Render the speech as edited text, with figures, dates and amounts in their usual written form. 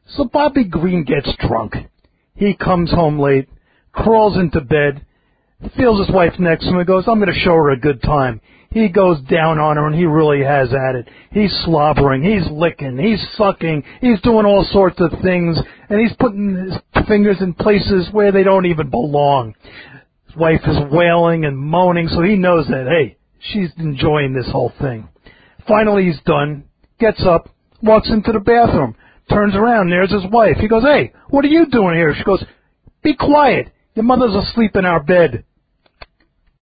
So Bobby Green gets drunk. He comes home late, crawls into bed, feels his wife next to him and goes, I'm going to show her a good time. He goes down on her, and he really has at it. He's slobbering, he's licking, he's sucking, he's doing all sorts of things, and he's putting his fingers in places where they don't even belong. His wife is wailing and moaning, so he knows that, hey, she's enjoying this whole thing. Finally, he's done, gets up, walks into the bathroom, turns around, there's his wife. He goes, hey, what are you doing here? She goes, be quiet. Your mother's asleep in our bed.